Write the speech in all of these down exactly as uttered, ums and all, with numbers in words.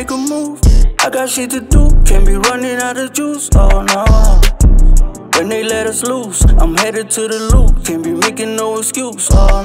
make a move. I got shit to do, can't be running out of juice, oh no. When they let us loose, I'm headed to the loop. Can't be making no excuse, oh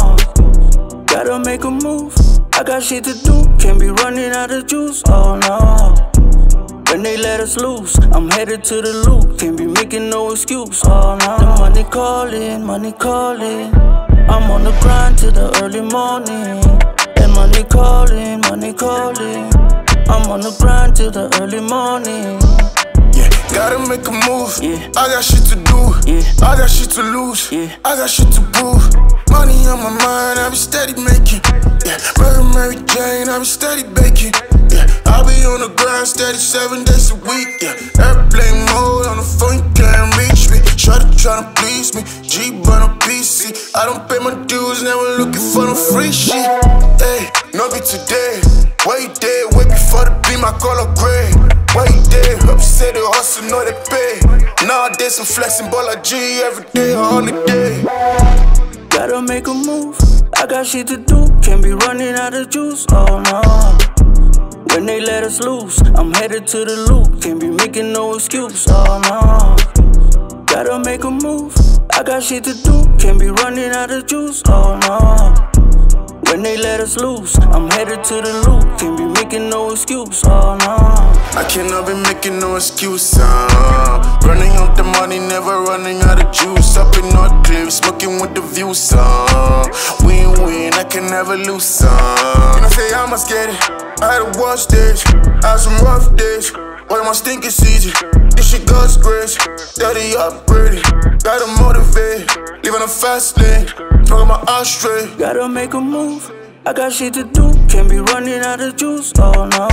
no. Gotta make a move, I got shit to do, can't be running out of juice, oh no. When they let us loose, I'm headed to the loop. Can't be making no excuse, oh no. The money calling, money calling. I'm on the grind till the early morning. And money calling, money calling. I'm on the grind till the early morning. Yeah, gotta make a move. Yeah. I got shit to do. Yeah. I got shit to lose. Yeah. I got shit to prove. Money on my mind, I be steady making. Yeah, Mary Mary Jane, I be steady baking. Yeah, I be on the grind steady seven days a week. Yeah, airplane mode on the phone, you can't reach me. Shawty tryna please me, G burn on P C. I don't pay my dues, never looking for no free shit. Hey, no be today. Wait there, wait before the beam, I call her gray. Wait there, up say the hustle, know they pay. Nowadays I'm flexing, ball like G every day, on the day. Gotta make a move, I got shit to do, can't be running out of juice, oh no. When they let us loose, I'm headed to the loop. Can't be making no excuse, oh no. Gotta make a move, I got shit to do, can't be running out of juice, oh no. When they let us loose, I'm headed to the loop. Can't be making no excuse, oh no. I cannot be making no excuse, uh. Running out the money, never running out of juice. Up in North Cliff, smoking with the views, uh. Win-win, I can never lose, uh. You know, say I must get it. I had a watch days, I had some rough days. One of my stinking season, this shit God's grace. Daddy upgraded, gotta motivate. Living a fast lane, smoking my eyes straight. Gotta make a move, I got shit to do, can't be running out of juice, oh no.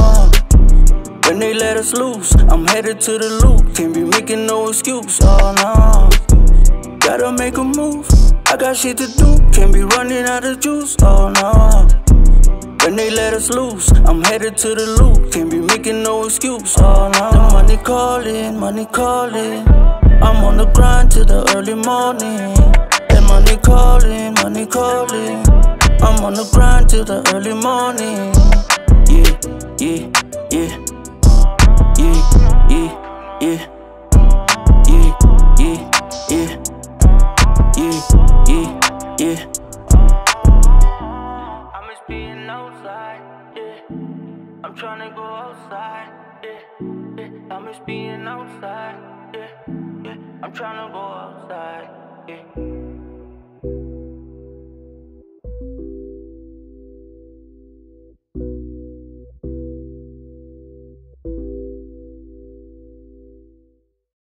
When they let us loose, I'm headed to the loop. Can't be making no excuse, oh no. Gotta make a move, I got shit to do, can't be running out of juice, oh no. When they let us loose, I'm headed to the loop. Can't be making no excuse, oh no. The money calling, money calling. I'm on the grind till the early morning. And money calling, money calling. I'm on the grind till the early morning. Yeah, yeah, yeah. Yeah, yeah, yeah. Yeah, yeah, yeah. Yeah, yeah, yeah. I miss being outside, yeah. I'm tryna go outside, yeah, yeah. I miss being outside, yeah, yeah. I'm tryna go outside, yeah.